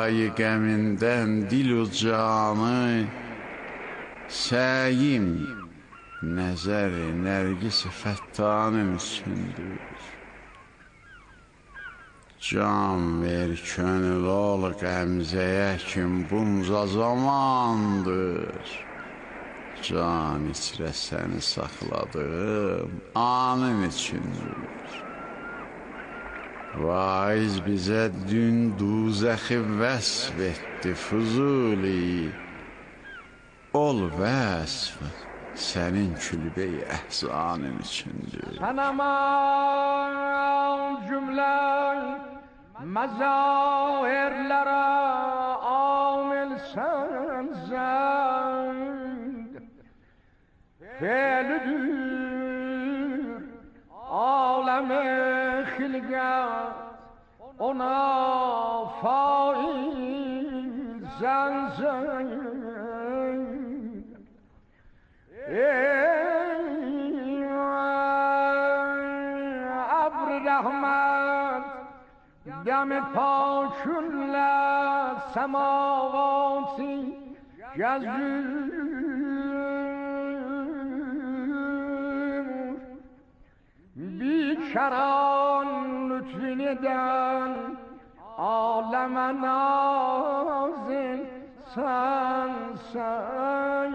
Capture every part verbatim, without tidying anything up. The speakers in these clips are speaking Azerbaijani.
Rüzgârı gəmindən dil ucanı, səyim nəzəri nərgis-i fəttanın üçündür. Can ver könül ol qəmzəyə kim bunca zamandır. Can içrə səni saxladığım anın üçündür. Vaiz bizə dün duzəxi vəsf etdi Fuzuli. Ol vəsf sənin külbə-i əhzanın içindir. Sənəman cümlə məzahirlərə amil sən zənd. Fe'lüdür aləm-i xilqət ona fail zən zənd. ای ابر رحمت دم پاکن سماواتی جزور بیکران لطفی دن عالم نازل سن سن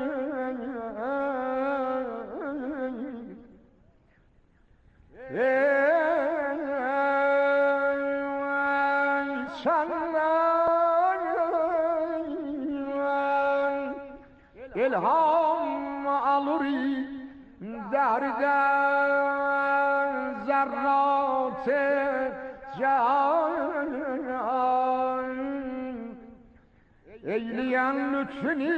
ilham aluri derden zerrat-ı can eyleyen lütfünü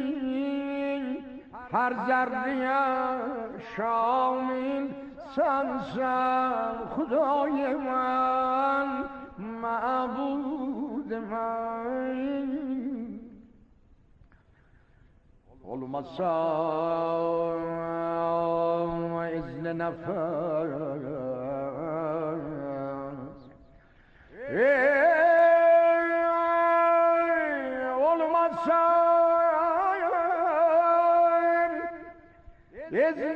her zerreye şamil sensen Khuday man ma'bud man olmazsa izn nefes olmazsa izn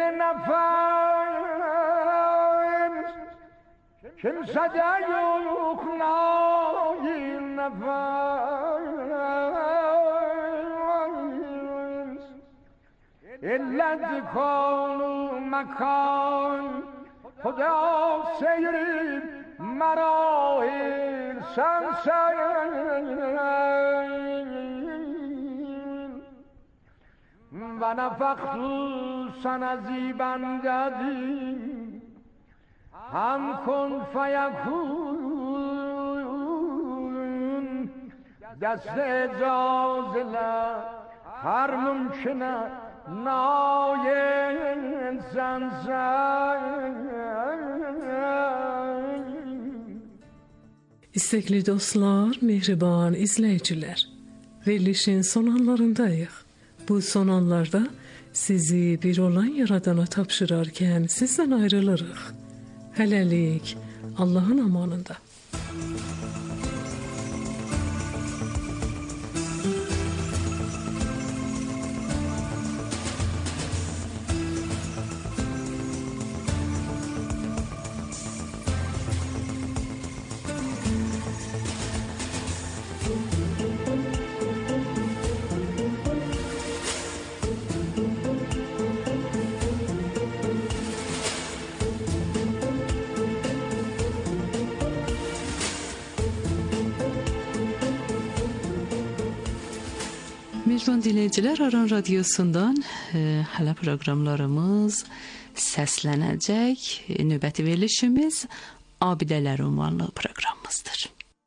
nefes kimse de yok nail nefes illa dikanu makan Huda seyri marahil sen sen ve nefaktu sana zibandadi ham kun feyakun dest ecazla her mümküne nail sen sen. İstekli dostlar, mehriban izleyiciler, verilişin son anlarındayıq. Bu son anlarda sizi bir olan Yaradana tapşırarken sizden ayrılırıq. Hələlik, Allahın amanında. Mecbun dinleyiciler, Aran Radyosu'ndan e, hələ proqramlarımız səslənəcək. Növbəti verilişimiz Abidələr ünvanlı proqramımızdır.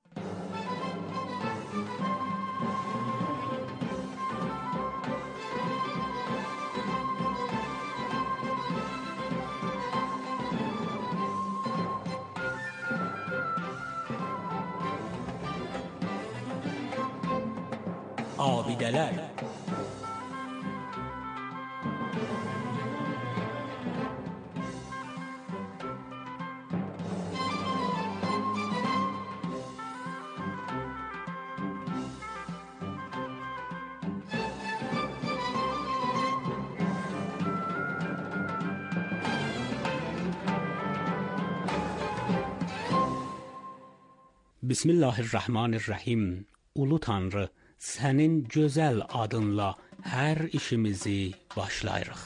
Abidələr. Bismillahirrahmanirrahim. Ulu Tanrı, sənin gözəl adınla hər işimizi başlayırıq.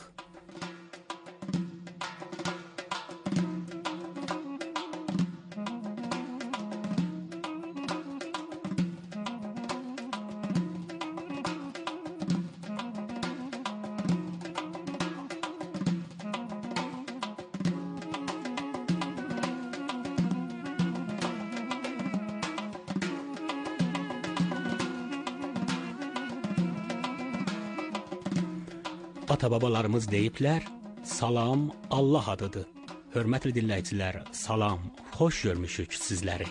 Ata-babalarımız deyiblər, salam Allah adıdır. Hörmətli dinləyicilər, salam, xoş görmüşük sizləri.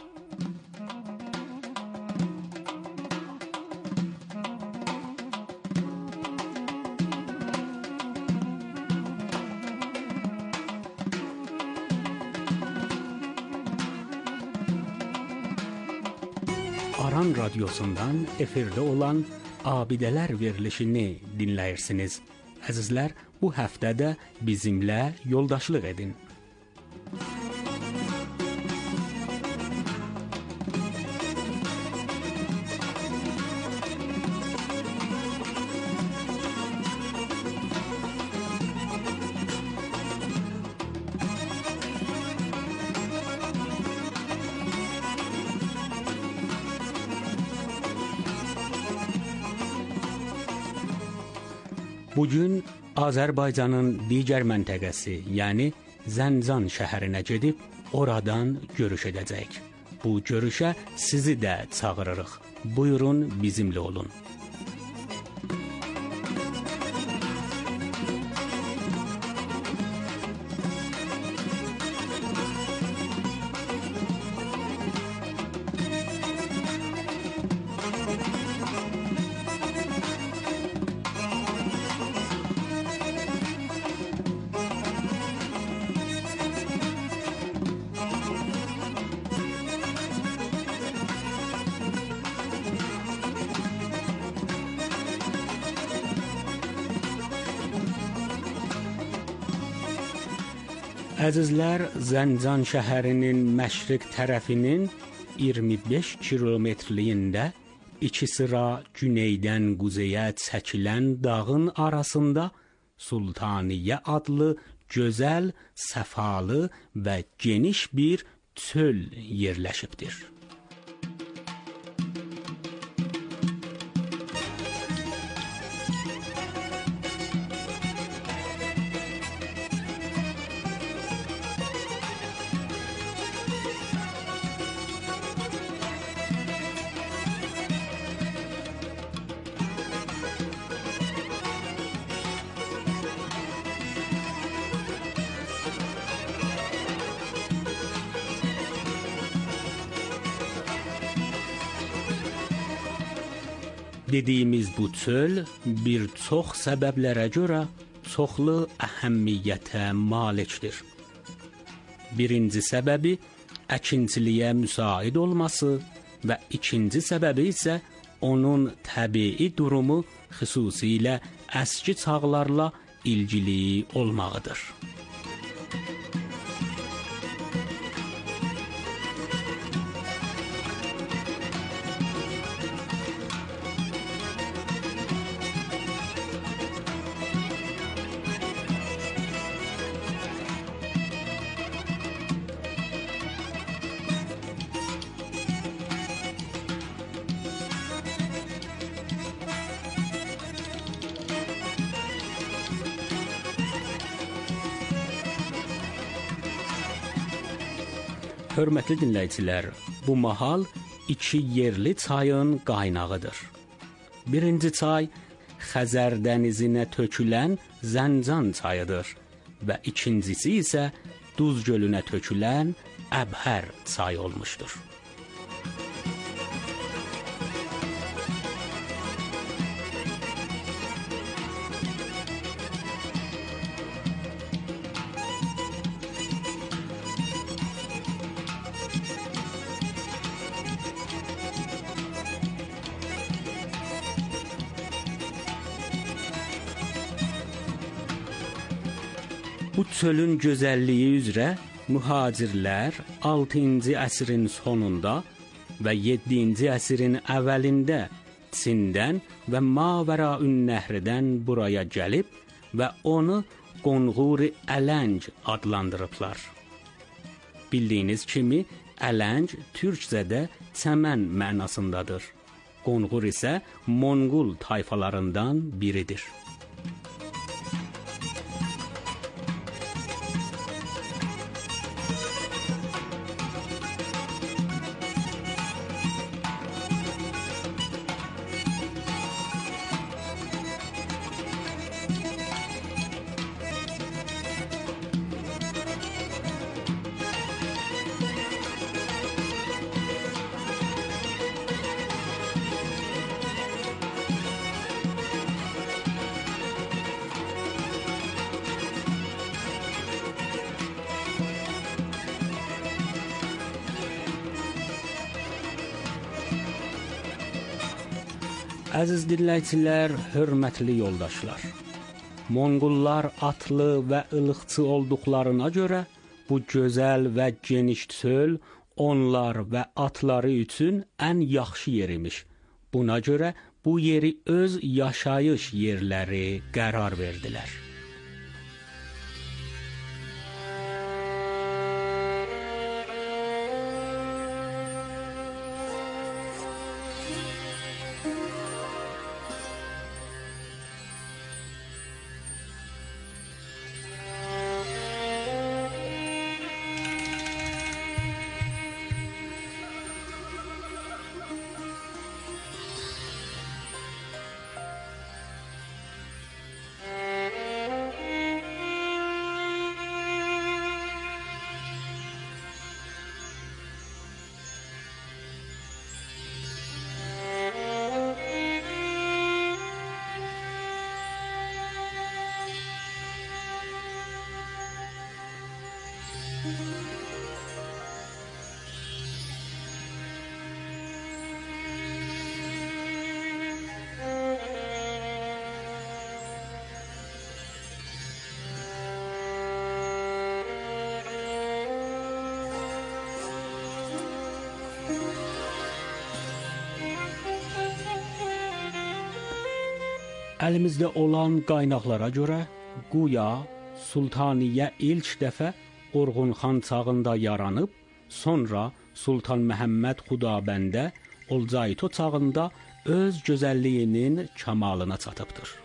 Aran Radyosu'ndan efirdə olan Abidələr verilişini dinləyirsiniz. Əzizlər, bu həftədə bizimlə yoldaşlıq edin. Bugün Azərbaycanın digər məntəqəsi, yəni Zəncan şəhərinə gedib oradan görüş edəcəyik. Bu görüşə sizi də çağırırıq. Buyurun, bizimlə olun. Əzizlər, Zəncan şəhərinin məşriq tərəfinin iyirmi beş kilometrliyində iki sıra güneydən quzeyə çəkilən dağın arasında Sultaniyə adlı gözəl, səfalı və geniş bir çöl yerləşibdir. Dediyimiz bu çöl bir çox səbəblərə görə çoxlu əhəmiyyətə malikdir. Birinci səbəbi əkinçiliyə müsait olması və ikinci səbəbi isə onun təbii durumu, xüsusilə əski çağlarla ilgili olmağıdır. Hörmətli dinləyicilər, bu mahal iki yerli çayın qaynağıdır. Birinci çay Xəzər dənizinə tökülən Zəncan çayıdır və ikincisi isə Duz gölünə tökülən Əbhər çayı olmuşdur. Bu çölün gözəlliyi üzrə mühacirlər altıncı əsrin sonunda və yeddinci əsrin əvvəlində Çindən və Mavəraün Nəhrdən buraya gəlib və onu Qonğuri Ələng adlandırıblar. Bildiyiniz kimi, Ələng türkcədə çəmən mənasındadır. Qonğur isə Monqol tayfalarından biridir. Əziz dinləyicilər, hörmətli yoldaşlar. Monqollar atlı və ılıqçı olduqlarına görə bu gözəl və geniş çöl onlar və atları üçün ən yaxşı yer imiş. Buna görə bu yeri öz yaşayış yerləri qərar verdilər. Əlimizdə olan qaynaqlara görə Quya Sultaniyə ilk dəfə Orxunxan çağında yaranıb, sonra Sultan Məhəmməd Xudabəndə Olcayto çağında öz gözəlliyinin kəmalına çatıbdır.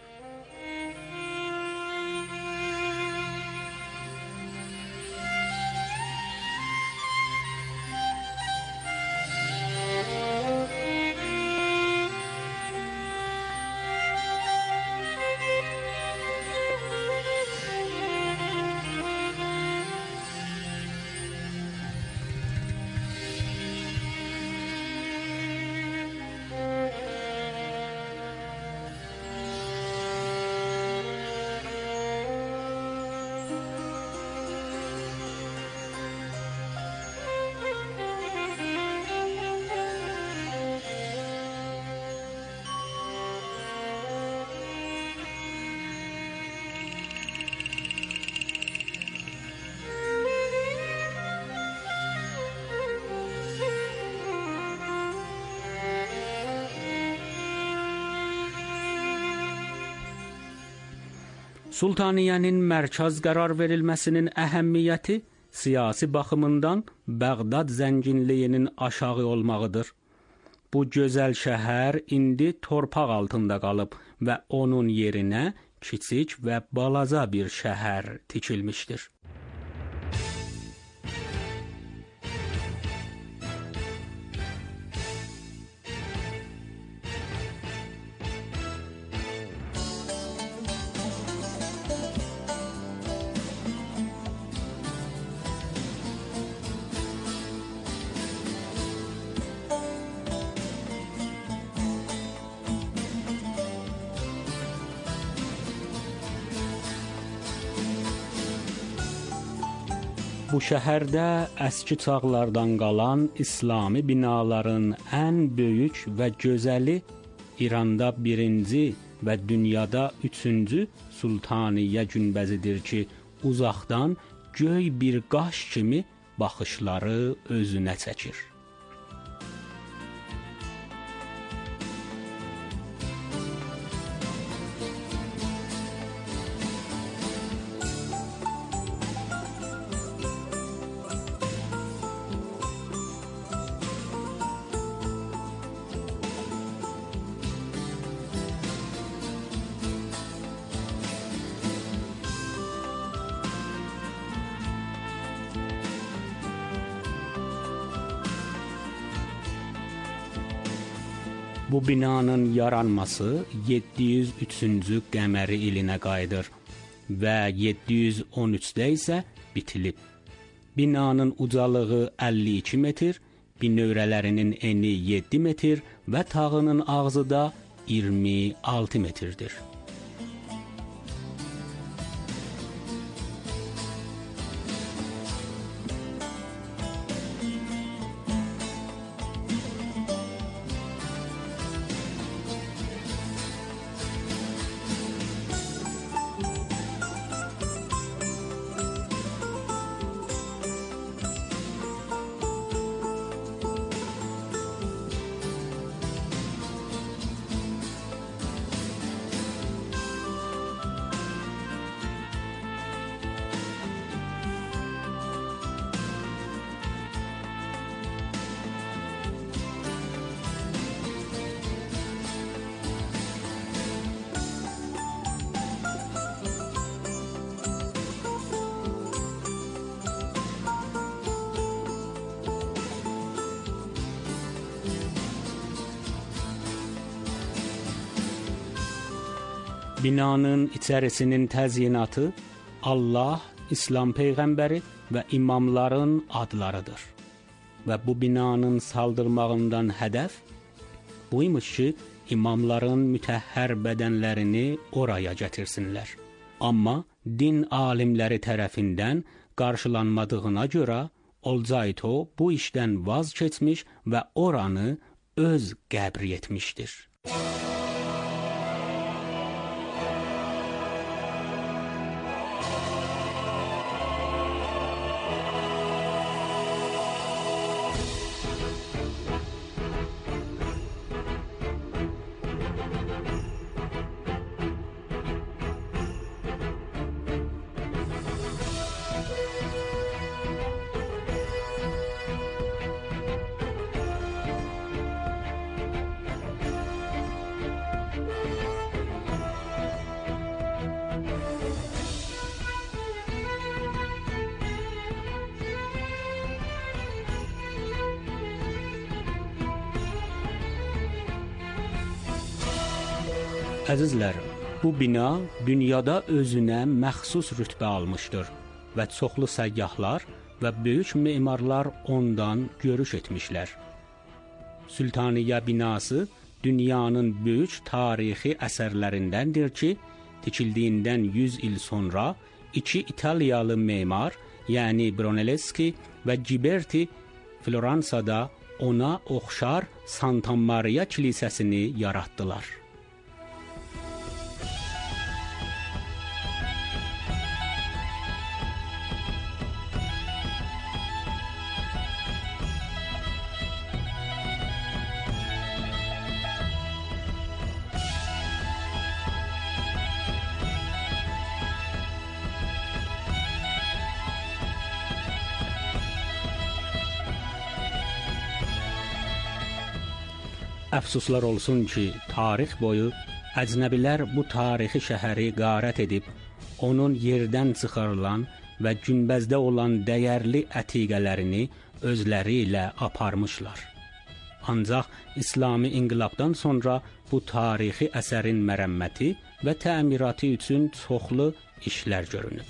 Sultaniyənin mərkəz qərar verilməsinin əhəmiyyəti siyasi baxımından Bəğdad zənginliyinin aşağı olmağıdır. Bu gözəl şəhər indi torpaq altında qalıb və onun yerinə kiçik və balaca bir şəhər tikilmişdir. Bu şəhərdə əski çağlardan qalan İslami binaların ən böyük və gözəli İranda birinci və dünyada üçüncü Sultaniyə günbəzidir ki, uzaqdan göy bir qaş kimi baxışları özünə çəkir. Bu binanın yaranması yeddi yüz üçüncü qəməri ilinə qayıdır və yeddi yüz on üçdə isə bitilib. Binanın ucalığı əlli iki metr, binövrələrinin eni yeddi metr və tağının ağzı da iyirmi altı metrdir. Binanın içərisinin təzyinatı Allah, İslam Peyğəmbəri və imamların adlarıdır. Və bu binanın saldırmağından hədəf buymuş ki, imamların mütəhhər bədənlərini oraya gətirsinlər. Amma din alimləri tərəfindən qarşılanmadığına görə Olcayto bu işdən vaz keçmiş və oranı öz qəbri etmişdir. Əzizlər, bu bina dünyada özünə məxsus rütbə almışdır və çoxlu səyyahlar və böyük memarlar ondan görüş etmişlər. Sultaniyə binası dünyanın böyük tarixi əsərlərindəndir ki, tikildiyindən yüz il sonra iki İtaliyalı memar, yəni Brunelleschi və Ghiberti Floransada ona oxşar Santa Maria kilisəsini yaratdılar. Əfsuslar olsun ki, tarix boyu əcnəbilər bu tarixi şəhəri qarət edib, onun yerdən çıxarılan və günbəzdə olan dəyərli ətiqələrini özləri ilə aparmışlar. Ancaq İslami inqilabdan sonra bu tarixi əsərin mərəmməti və təmiratı üçün çoxlu işlər görünüb.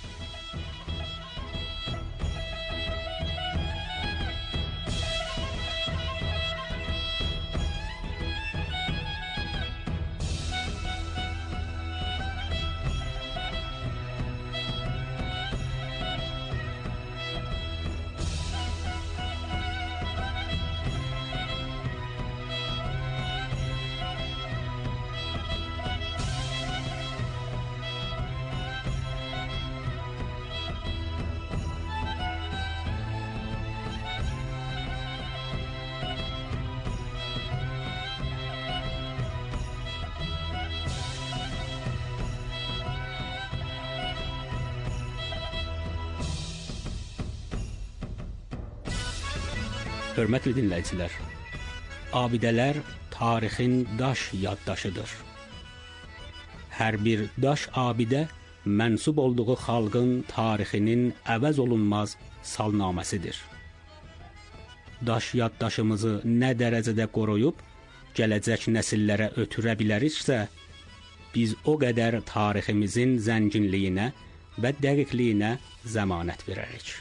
Hörmətli dinləyicilər, abidələr tarixin daş yaddaşıdır. Hər bir daş abidə mənsub olduğu xalqın tarixinin əvəz olunmaz salnaməsidir. Daş yaddaşımızı nə dərəcədə qoruyub, gələcək nəsillərə ötürə biləriksə, biz o qədər tariximizin zənginliyinə və dəqiqliyinə zəmanət verərik.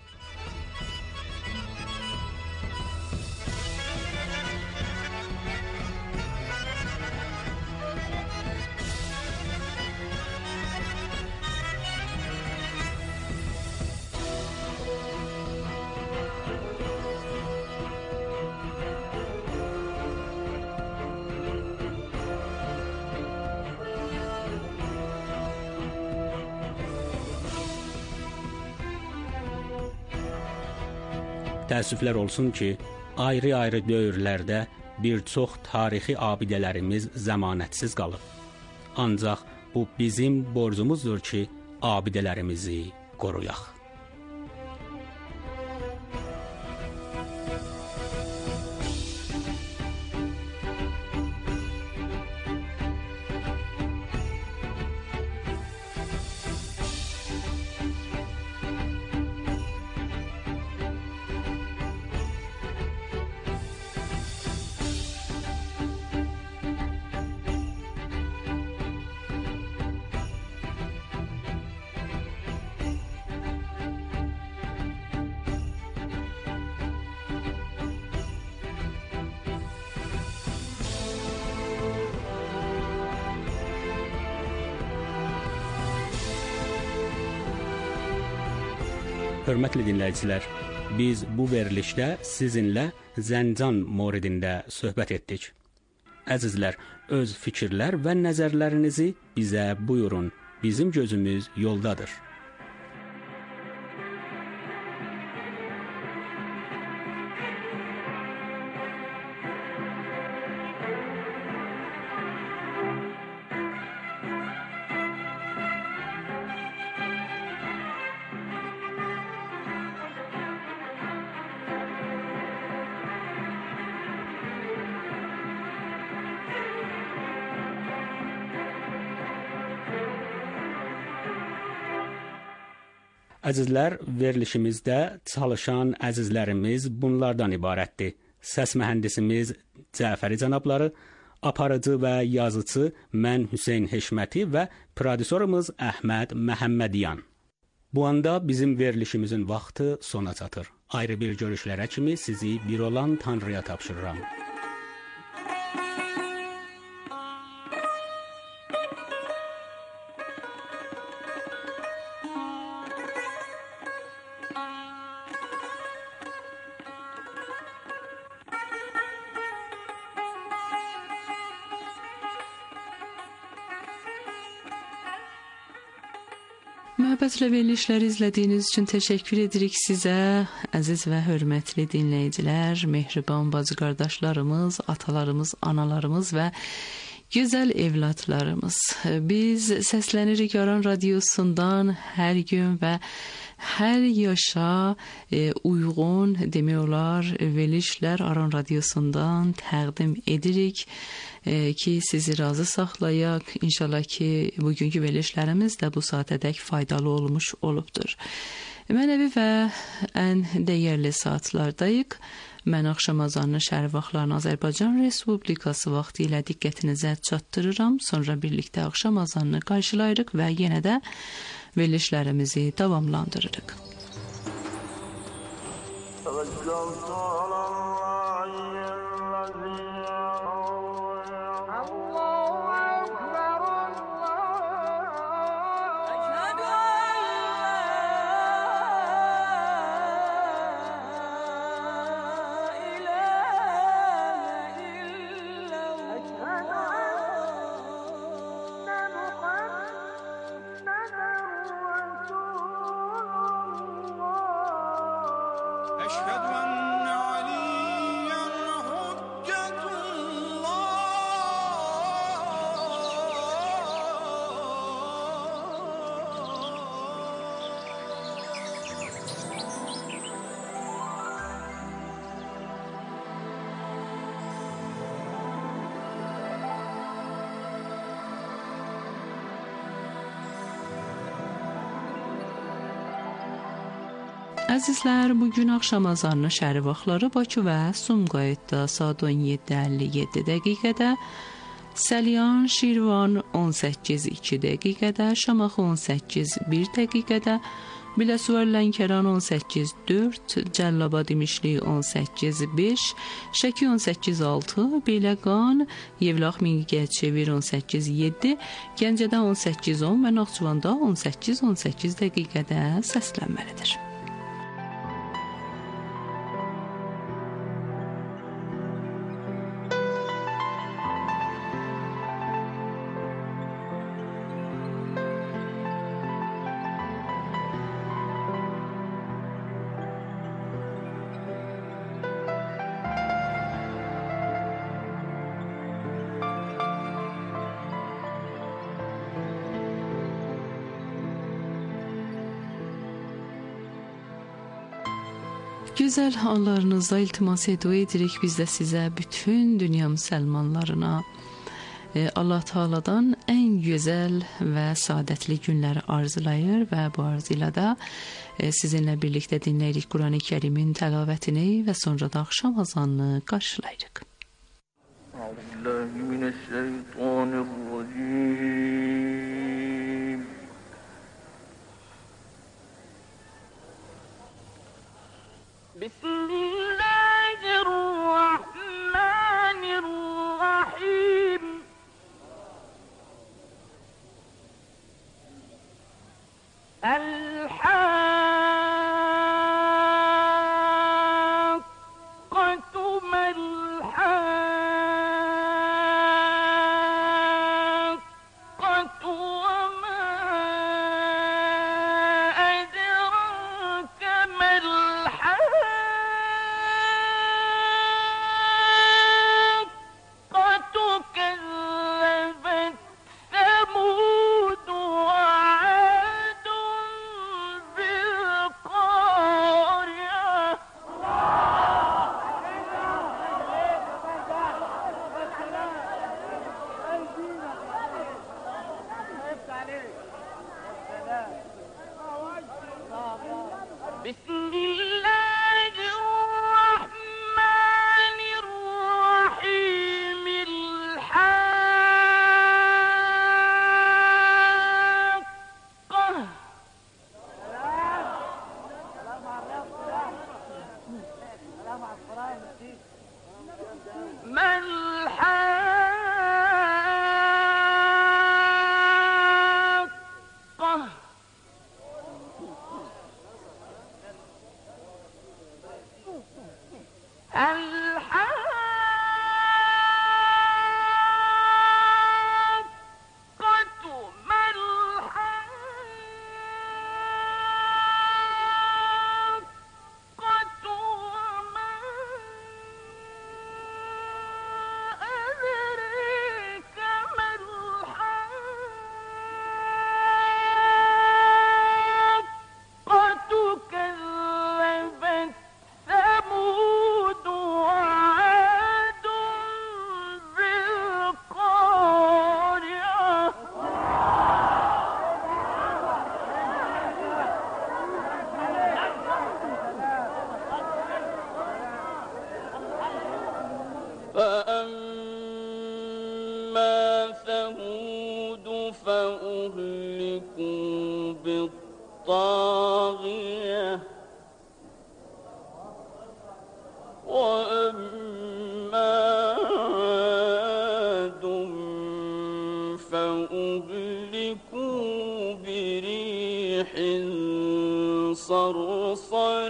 Təəssüflər olsun ki, ayrı-ayrı dövrlərdə bir çox tarixi abidələrimiz zəmanətsiz qalıb. Ancaq bu bizim borcumuzdur ki, abidələrimizi qoruyaq. Hörmətli dinləyicilər, biz bu verilişdə sizinlə Zəncan moridində söhbət etdik. Əzizlər, öz fikirlər və nəzərlərinizi bizə buyurun. Bizim gözümüz yoldadır. Əzizlər, verilişimizdə çalışan əzizlərimiz bunlardan ibarətdir. Səs mühəndisimiz Cəfəri cənabları, aparıcı və yazıcı mən Hüseyn Heşməti və prodüserimiz Əhməd Məhəmmədyan. Bu anda bizim verilişimizin vaxtı sona çatır. Ayrı bir görüşlərə kimi sizi bir olan Tanrıya tapşırıram. Məhəbbətlə verilişləri izlədiyiniz üçün təşəkkür edirik sizə, əziz və hörmətli dinləyicilər, mehriban bacı qardaşlarımız, atalarımız, analarımız və gözəl evlatlarımız. Biz səslənirik Aran Radiosundan hər gün və hər yaşa e, uyğun demək olar verilişlər Aran Radiosundan təqdim edirik e, ki, sizi razı saxlayaq. İnşallah ki, bugünkü verilişlərimiz də bu saatədək faydalı olmuş olubdur. Mənəvi və ən dəyərli saatlardayıq. Mən axşam azanını şəhər vaxtlarını Azərbaycan Respublikası vaxtı ilə diqqətinizə çatdırıram. Sonra birlikdə axşam azanını qarşılayırıq və yenə də verilişlərimizi davamlandırırıq. أشهد أن Əzizlər, bugün axşam azanının şəhəri vaxtları Bakı və Sumqayıtda saat on yeddi əlli yeddi dəqiqədə, Səlyan, Şirvan on səkkiz iki dəqiqədə, Şamaxı on səkkiz bir dəqiqədə, Biləsuvar Lənkəran on səkkiz dörd, Cəllabad İmişli on səkkiz beş, Şəki on səkkiz altı, Beyləqan, Yevlax Mingəçevir on səkkiz yeddi, Gəncədə on səkkiz on və Naxçıvanda on səkkiz on səkkiz dəqiqədə səslənməlidir. Gözəl anlarınızda iltimas edirik biz də sizə, bütün dünya müsəlmanlarına Allah Taala'dan ən gözəl və saadətli günləri arzulayır və bu arzu ilə də sizinlə birlikdə dinləyirik Qurani Kərimin təlavətini və sonra da axşam azanını qarşılayırıq. Euzubillahimineşşeytanirracim. بسم الله الرحمن الرحيم الحاقة ما الحاقة وما أدراك ما الحاقة كذبت ثمود وعاد بالقارعة بسم الله الرحمن الرحيم الحاقة ما الحاقة الحاقة ما الحاقة وما أدريك ما الحاقة كذبت ثمود وعاد بالقارعة فأما ثمود فأهلكوا بالطاغية وأما عاد فأهلكوا بريح صرصر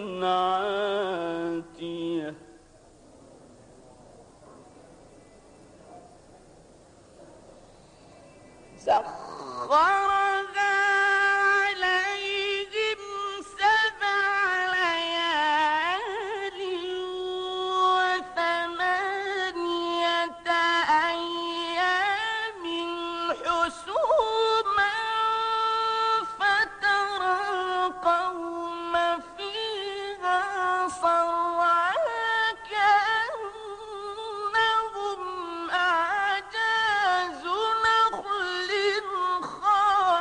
عاتية سخرها عليهم سبع ليال وثمانية أيام حسوما فترى القوم فيها صرعا كأنهم أعجاز نخل خاوية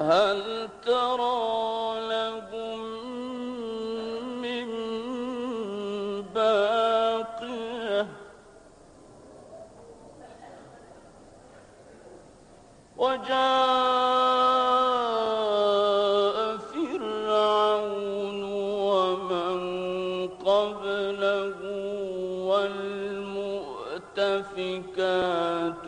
فهل ترى لهم من باقية وجاء فرعون ومن قبله والمؤتفكات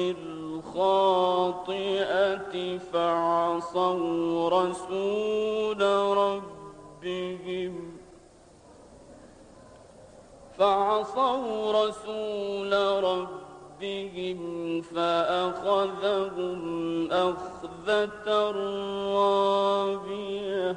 بالخاطئة فعصوا رسول ربهم فعصوا رسول ربهم فأخذهم أخذة رابية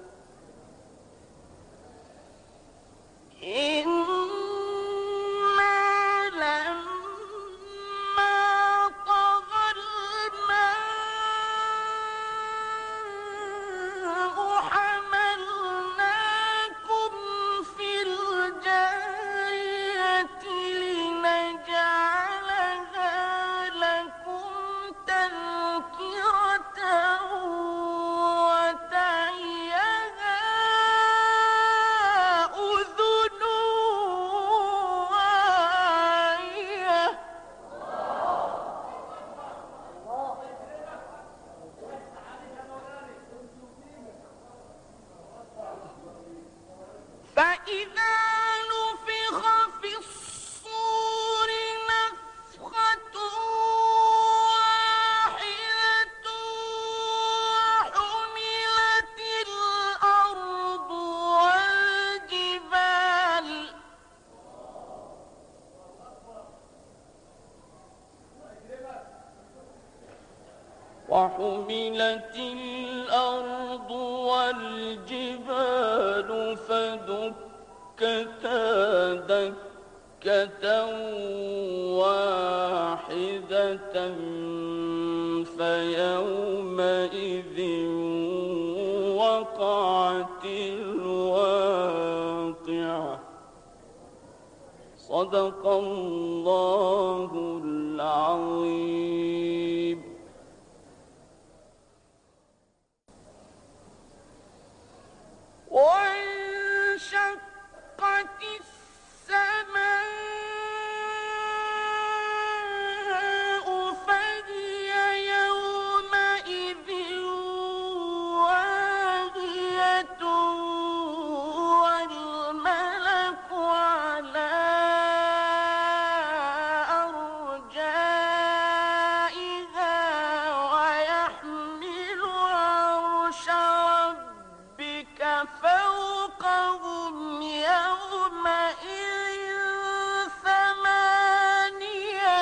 وحملت الأرض والجبال فدكتا دكة واحدة فيومئذ وقعت الواقعة صدق الله العظيم. وانشقت السماء فهي يومئذ واهية والملك على أرجائها ويحمل عرش ربك فوقهم يومئذ ثمانية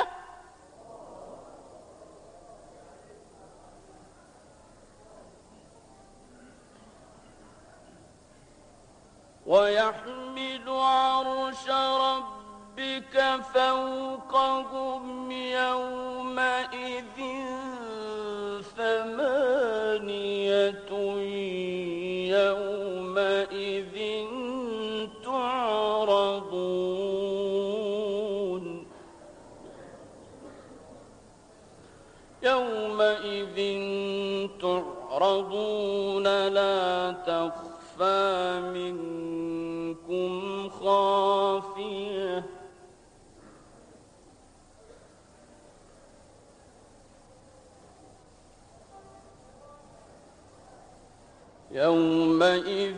ويحمل عرش ربك فوقهم يومئذ ثمانية يومئذ تعرضون يومئذ تعرضون لا تخفى منكم خافية يومئذ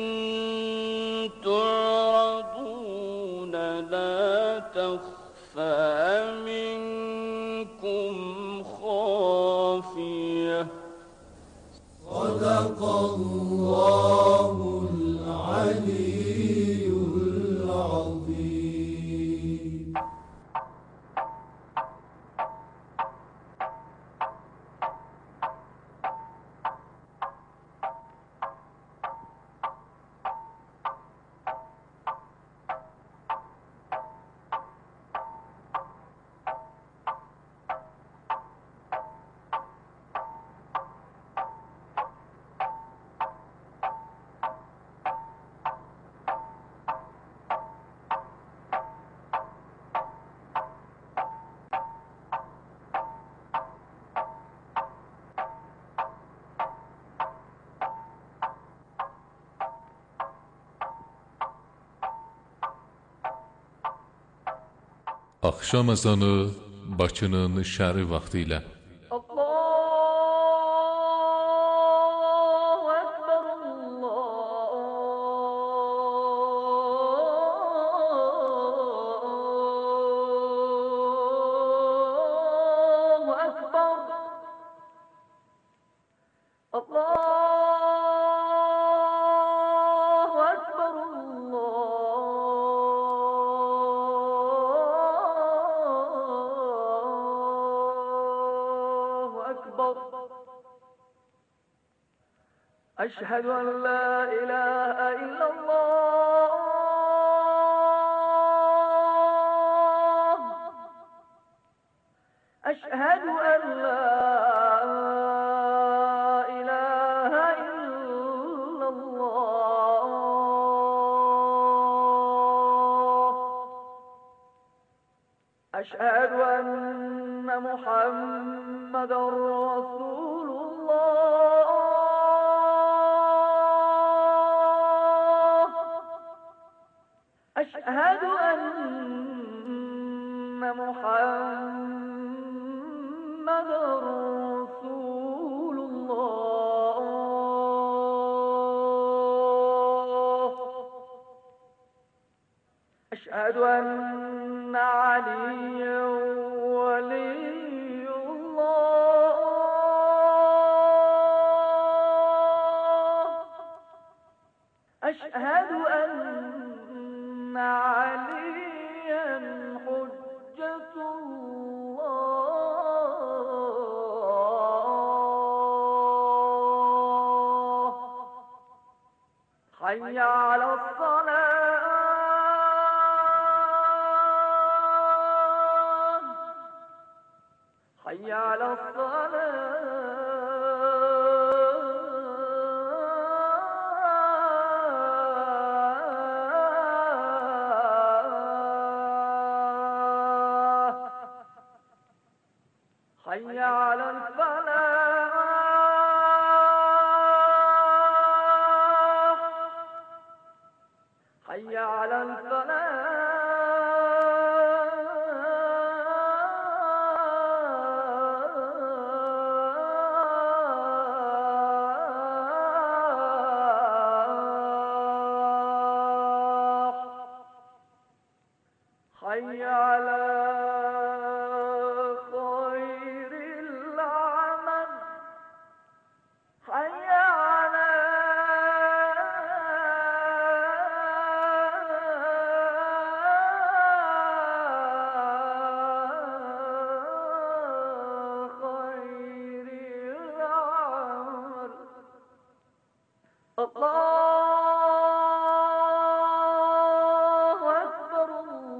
تعرضون لا تخفى منكم خافية صدق الله العلي العظيم. Axşam azanı Bakının şəhəri vaxtı ilə. أشهد أن لا إله إلا الله أشهد أن لا إله إلا الله أشهد أن محمد رسول الله أشهد أن محمد رسول الله أشهد أن عليا ولي الله أشهد أن عليا حجة الله حي على الصلاة حي على الصلاة حي على الفلاح حي على الفلاح حي على الله أكبر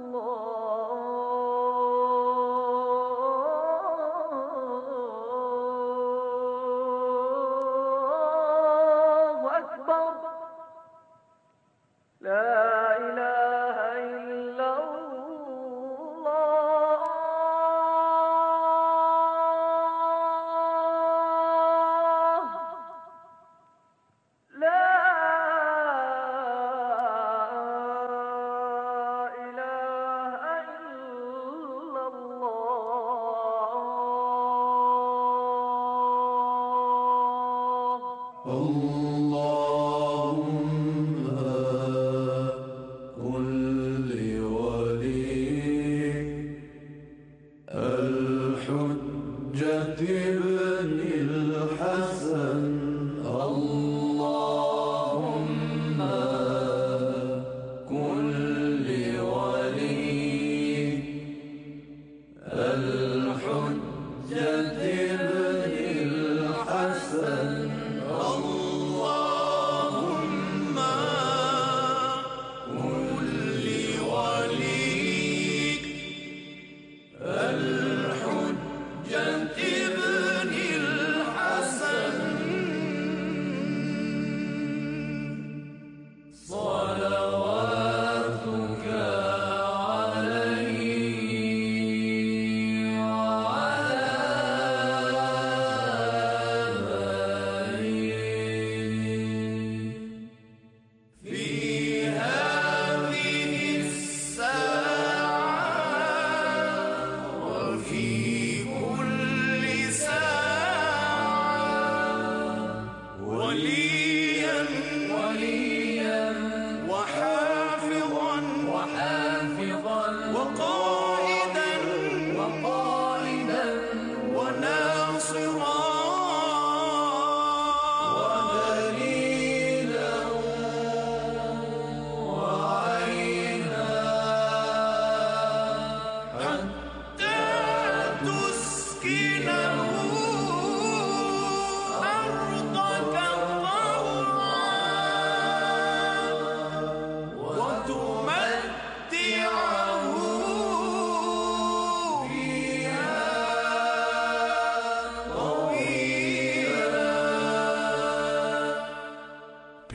الله أكبر لا إله إلا الله لا اللهم كل ولي الحجة ابن الحسن اللهم كل ولي الحجة ابن الحسن الله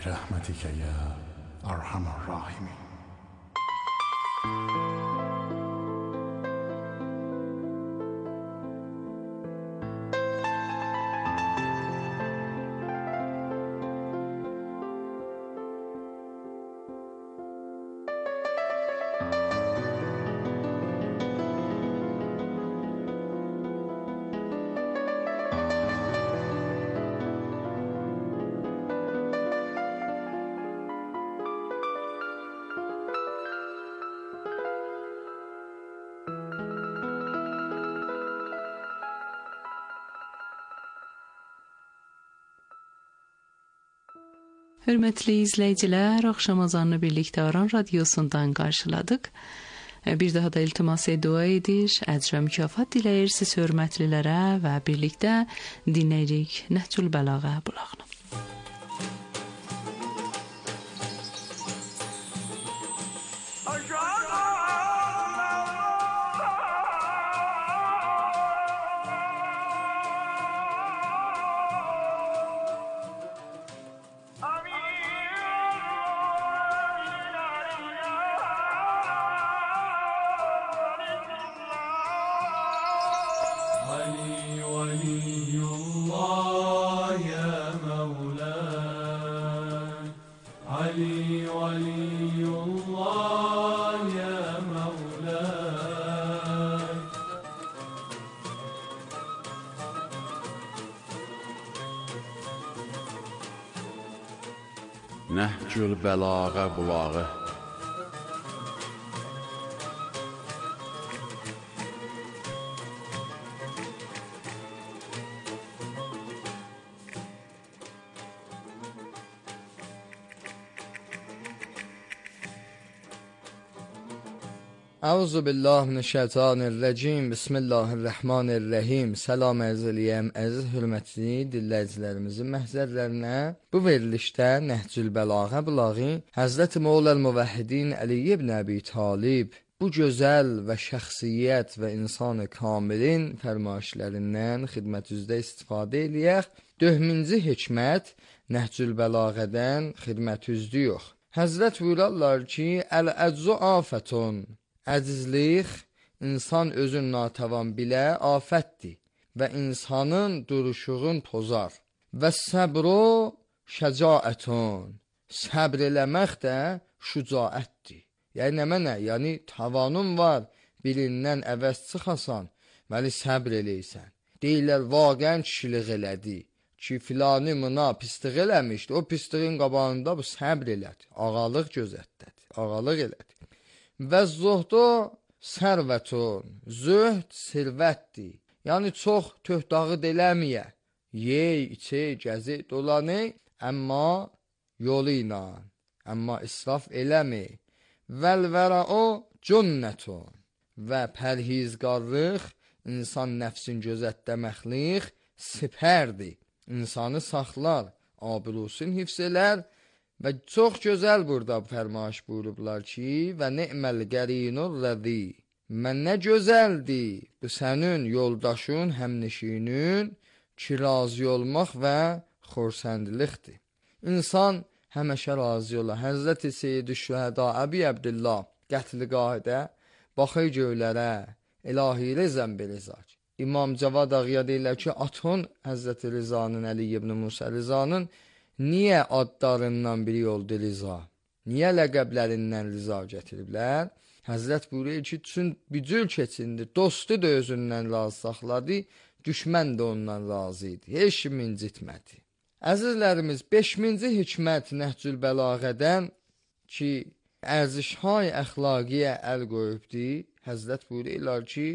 برحمتك يا أرحم الراحمين. Hörmətli izləyicilər, axşam azanını birlikdə Aran radiosundan qarşıladıq. Bir daha da iltimas dua edir, əcr və mükafat diləyir siz hörmətlilərə və birlikdə dinləyirik Nəhcül Bəlağə bulağını. Nəhcül Bəlağə bulağı. Əuzu billah minəşşeytanirracim. Bismillahirrahmanirrahim. Salam ərz eləyəm əziz hörmətli dinləyicilərimizin məhzərlərinə. Bu verilişdə Nəhcül Bəlağə bulağı Həzrət Mövləl Müvəhhidin Əli ibn Əbi Talib bu gözəl və şəxsiyyət və insan-ı kamilin fərmayişlərindən xidmətinizdə istifadə eləyək. Döhminci hikmət Nəhcül Bəlağədən xidmətinizdə yox. Həzrət buyurarlar ki, əl-əczu afətun. Əcizlik insan özün natəvan bilə afətdir və insanın duruşuğun pozar. Və səbru şəcaətun. Səbr eləmək də şücaətdir. Yəni nə mənə? Yəni tavanun var, birindən əvəz çıxasan, vəli səbr eləysən. Deyirlər, vaqən kişilik elədi ki, filanı mına pislik eləmişdi, o pisliğin qabağında bu səbr elədi. Ağalıq gözətdədir, ağalıq elədi. Və zuhdu sərvətun, zühd sirvətdir. Yəni çox töhdağı deləməyə, yey, içey, gəzi, dolanı, əmma yolu ilə, əmma israf eləmi. Vəl-vərəu cünnətun. Və pərhizgarlıq, insan nəfsin gözətləməklik sipərdir. İnsanı saxlar, abirusun hifz elər. Və çox gözəl burada fərmaş buyurublar ki, və ni'məl qərinur rəzi. Mən nə gözəldir bu sənin yoldaşın, həmnişinin ki, razı olmaq və xorsandilikdir. İnsan həməşə razı ola. Həzrət-i Seyyid-i Şühəda Əbi Əbdillah qətl-qahidə baxır göylərə, ilahi rizən bilizac. İmam Cavad Ağya deyirlər ki, atın Həzrət Rizanın, Əli ibn Musa Rizanın niyə adlarından biri oldu Riza? Niyə ləqəblərindən Riza gətiriblər? Həzrət buyuruyor ki, çün bücül keçindi, dostu da özündən razı saxladı, düşmən də ondan razı idi. Heç kim incitmədi. Əzizlərimiz, beşinci hikmət Nəhcül Bəlağədən ki, ərzişhay əxlaqiyə əl qoyubdi, Həzrət buyuruyorlar ki,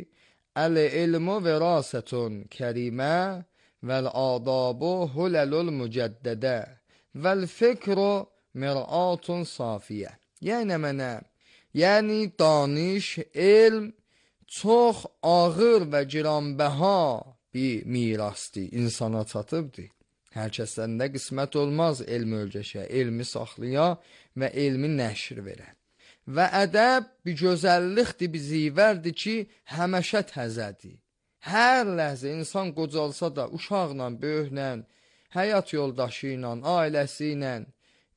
əl-ilmu vərasətun kərimə vəl-adabu huləlul mücəddədə vəl-fikru mir'atun safiyə. Yəni mənə, yəni daniş, elm çox ağır və giranbəha bir mirasdır, insana çatıbdır. Hər kəsdən də qismət olmaz elm ölçəşə, elmi saxlaya və elmi nəşr verə. Və ədəb bir gözəllikdir, bir zivərdir ki, həməşə təzədir. Hər ləhzə insan qocalsa da, uşaqla, böyüklə, həyat yoldaşı ilə, ailəsi ilə,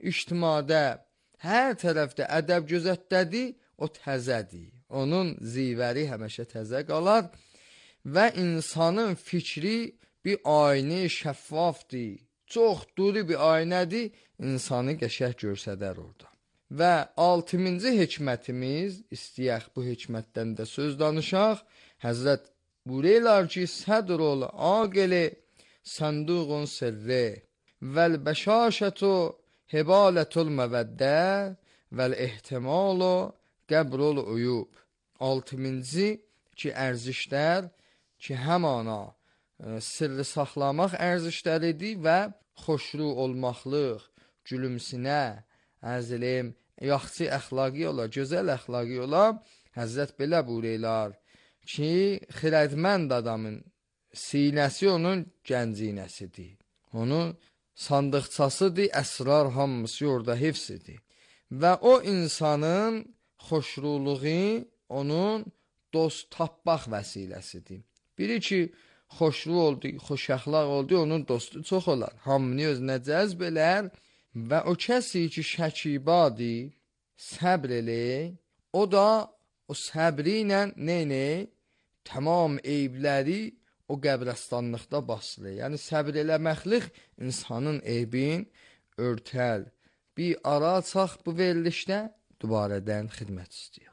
ictimada hər tərəfdə ədəb gözətdədir, o təzədir. Onun zivəri həmişə təzə qalar və insanın fikri bir aynə şəffafdır. Çox duru bir aynədir, insanı qəşəng görsədər orada. Və altıncı hikmətimiz, istəyək bu hikmətdən də söz danışaq. Həzrət buyururlar ki, sədrul aqili sanduqun sirri vəl bəşaşətu hibalətul məvəddə vəl ehtimalu qəbrul uyub. Altıncı ki, ərzişlər ki, həmana e, sirri saxlamaq ərzişləridir və xoşru olmaqlıq, gülümsünə, əzilim, yaxşı əxlaqi ola, gözəl əxlaqi ola. Həzrət belə buyururlar ki, xirədmənd adamın sinəsi onun gəncinəsidir. Onun sandıqçasıdır, əsrar hamısı orada hifsidir. Və o insanın xoşruluğu onun dost tapmaq vəsiləsidir. Biri ki, xoşlu oldu, xoş əxlaq oldu, onun dostu çox olar. Hamını özünə cəzb elər və o kəsi ki, şəkibadır, səbr elə, o da o səbri ilə neynə? Tamam eybləri o qəbrəstanlıqda basılır. Yəni, səbr eləməklik insanın eybin örtəl. Bir ara açaq bu verilişdə, dubarədən xidmət istəyək.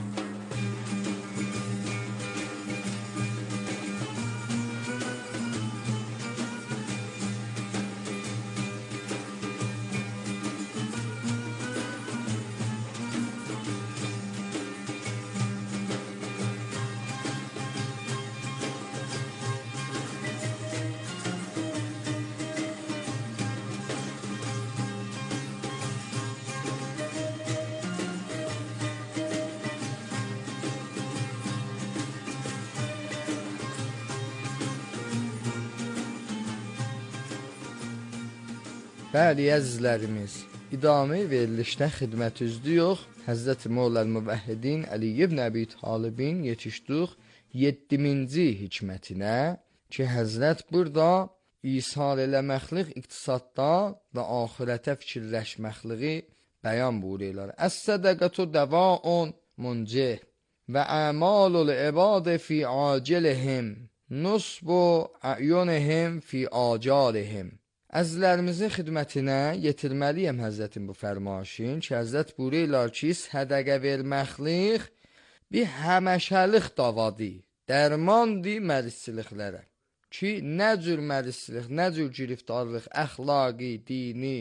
Bəli, əzizlərimiz, idami verilişdən xidmət üzlüyük. Həzrəti Mevləl Müvəhhidin Əli ibn Əbi Talibin yetişdik yeddiminci hikmətinə ki, Həzrət burada isar eləməklik iqtisadda və axirətə fikirləşməkliği bəyan buyururlar. Əs-sədəqətu dəvaun muncih və əmalul ibadə fi acilihim nusbu əyunihim fi acalihim. Əzizlərimizin xidmətinə yetirməliyəm Həzrətin bu fərmaşın ki, Həzrət buyururlar ki, sədəqə verməklik bir həməşəlik davadır, dərmandır mərisçiliklərə. Ki, nə cür mərisçilik, nə cür giriftarlıq, əxlaqi, dini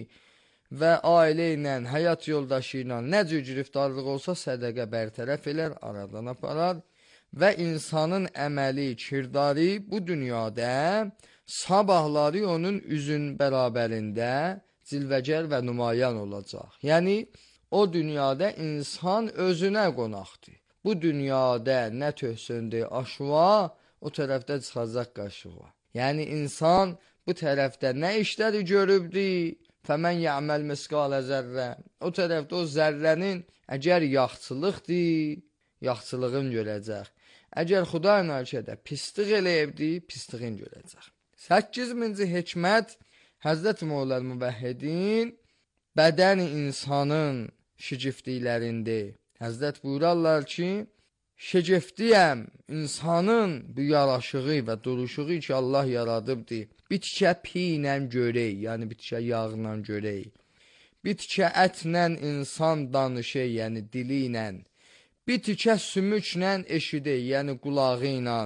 və ailə ilə, həyat yoldaşı ilə nə cür giriftarlıq olsa sədəqə bərtərəf elər, aradan aparar və insanın əməli, kirdarı bu dünyada sabahları onun üzün bərabərində cilvəcər və nümayan olacaq. Yəni, o dünyada insan özünə qonaqdır. Bu dünyada nə töhsündür aşıva, o tərəfdə çıxacaq qaşığa. Yəni, insan bu tərəfdə nə işləri görübdür, fəmən yəməl misqalə zərrə. O tərəfdə o zərrənin əgər yaxçılıqdır, yaxçılığın görəcək. Əgər Xuday nərkədə pislik eləyibdir, pisliğin görəcək. səkkizinci hikmət Həzrət Mevləl Müvəhhidin bədən insanın şigifliklərində. Həzrət buyurarlar ki, şigiftiyəm insanın bu yaraşığı və duruşuğu ki, Allah yaradıbdır. Bitkə piylə görək, yəni bitkə yağla görək. Bitkə ətlə insan danışır, yəni dili ilə. Bitkə sümüklə eşidək, yəni qulağı ilə.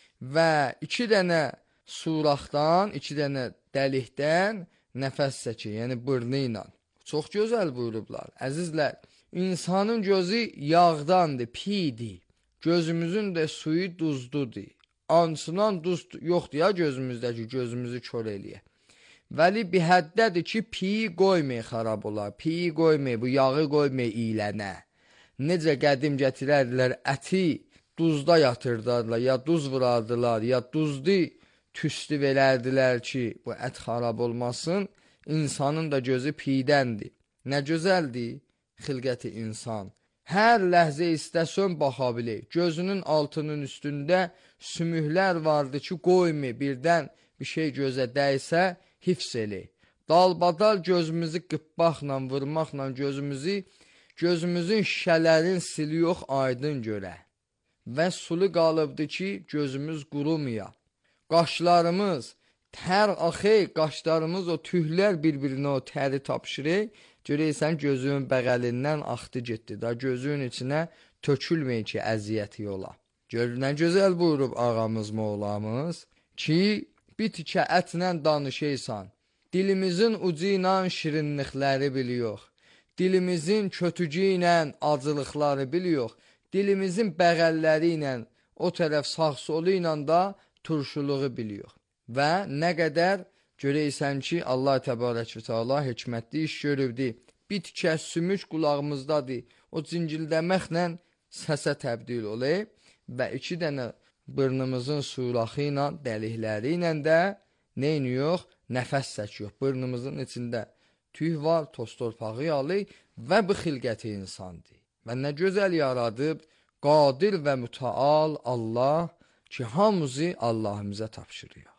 Və iki dənə suraqdan, iki dənə dəlikdən nəfəs çəkir, yəni burnu ilə. Çox gözəl buyurublar. Əzizlər, insanın gözü yağdandır, pidir. Gözümüzün də suyu duzdudur. Ansınan duz yoxdur ya gözümüzdəki, gözümüzü kör eləyək. Vəli bir həddədir ki, piyi qoymay xarab olar, piyi qoymay, bu yağı qoymay iyilənə. Necə qədim gətirərdilər əti, duzda yatırdarlar, ya duz vurardılar, ya duzdu, tüstü verərdilər ki, bu ət xarab olmasın, insanın da gözü piyidəndir. Nə gözəldir xilqəti insan. Hər ləhzə istəsən baxa bilir. Gözünün altının üstündə sümüklər vardı ki, qoyma birdən bir şey gözə dəysə, hifz elə. dalbadal gözümüzü qıppaqla, vurmaqla gözümüzü, gözümüzün şişələrin sili yox, aydın görə. Və sulu qalıbdır ki, gözümüz qurumaya. Qaşlarımız, tər axı, qaşlarımız o tühlər bir-birinə o təri tapşırır. Görəysən, gözünün bəğəlindən axdı getdi. Da gözünün içinə tökülməyin ki, əziyyəti yola. Görünən gözəl buyurub ağamız, moğlamız ki, bir tikə ətlə danışıysan. Dilimizin ucu ilə şirinlikləri biliyor. Dilimizin kötücü ilə acılıqları biliyor. Dilimizin bəğəlləri ilə o tərəf sağ solu ilə da turşuluğu biliyor. Və nə qədər görəysən ki, Allah təbarək və təala hikmətli iş görübdür. Bir tikə sümük qulağımızdadır. O cincildəməklə səsə təbdil olur və iki dənə burnumuzun suraxı ilə, dəlikləri ilə də neyniyor? Nəfəs çəkiyor. Burnumuzun içində tüy var, toz torpağı alır və bu xilqəti insandır. Və nə gözəl yaradıb, qadir və mütəal Allah ki, hamımızı Allahımıza tapşırıyor.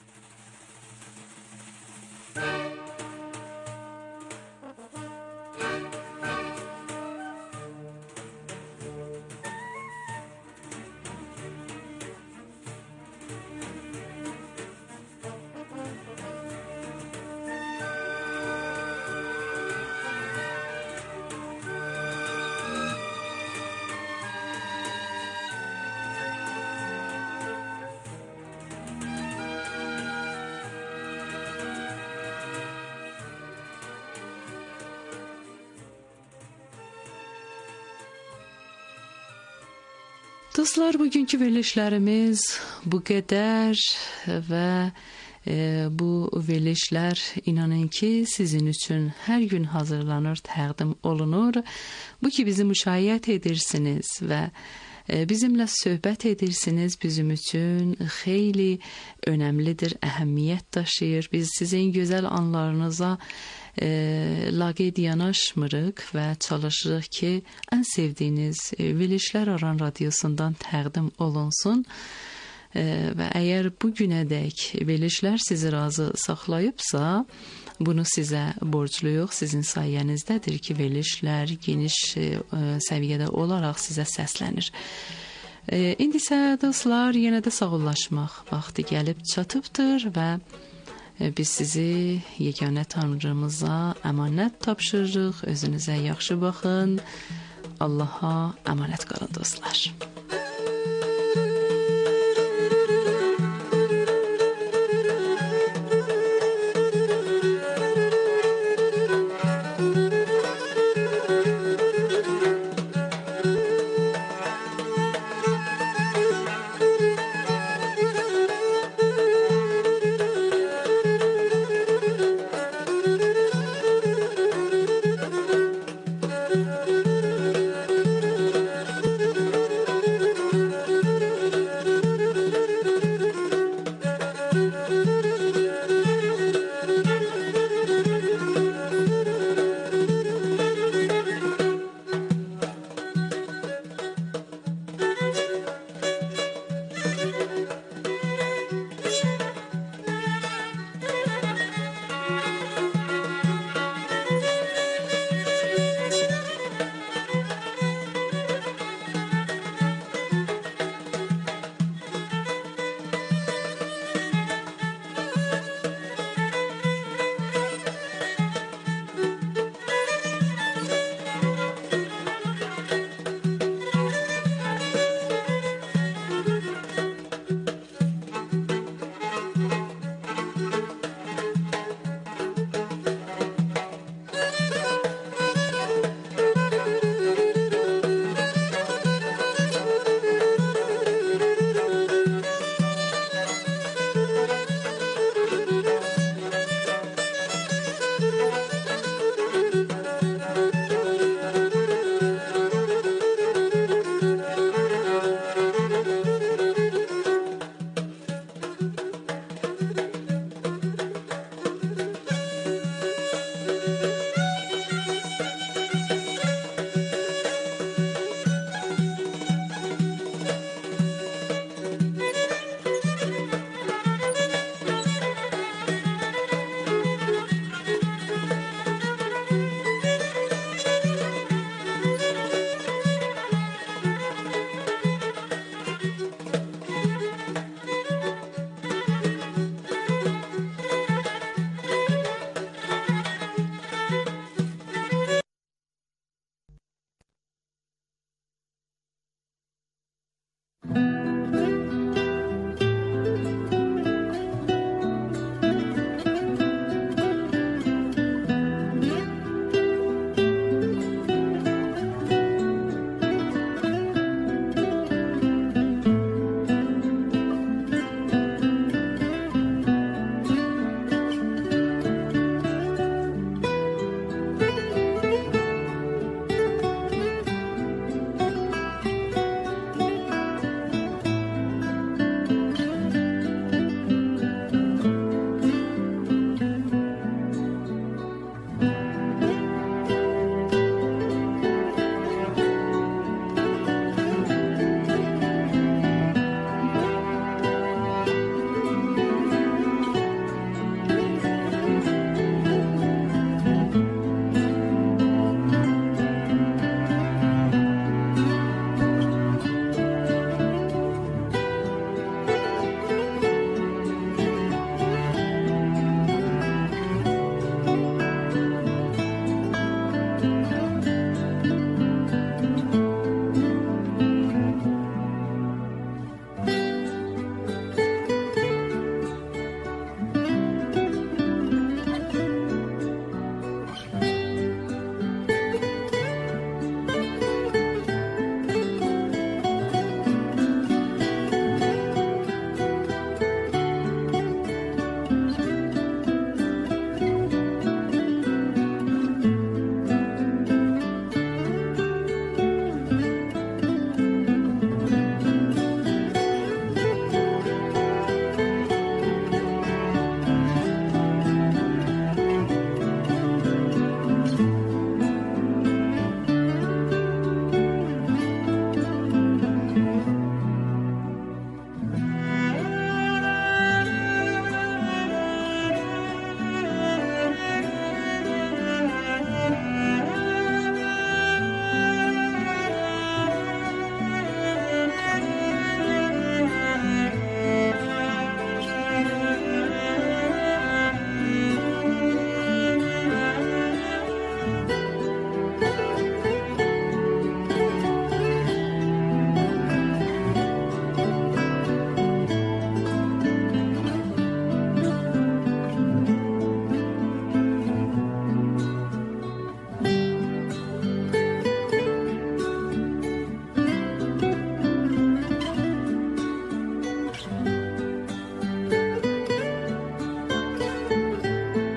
Dostlar, bugünkü verilişlərimiz bu qədər və e, bu verilişlər inanın ki, sizin üçün hər gün hazırlanır, təqdim olunur. Bu ki, bizi müşayiət edirsiniz və e, bizimlə söhbət edirsiniz, bizim üçün xeyli önəmlidir, əhəmiyyət daşıyır. Biz sizin gözəl anlarınıza E, laqeyd yanaşmırıq və çalışırıq ki, ən sevdiyiniz e, verilişlər Aran radiosundan təqdim olunsun e, və əgər bu günədək verilişlər sizi razı saxlayıbsa, bunu sizə borcluyuq, sizin sayənizdədir ki, verilişlər geniş e, səviyyədə olaraq sizə səslənir. E, İndi isə dostlar, yenə də sağollaşmaq vaxtı gəlib çatıbdır və biz sizi yeganə Tanrımıza əmanət tapşırırıq. Özünüzə yaxşı baxın. Allaha əmanət qalın dostlar.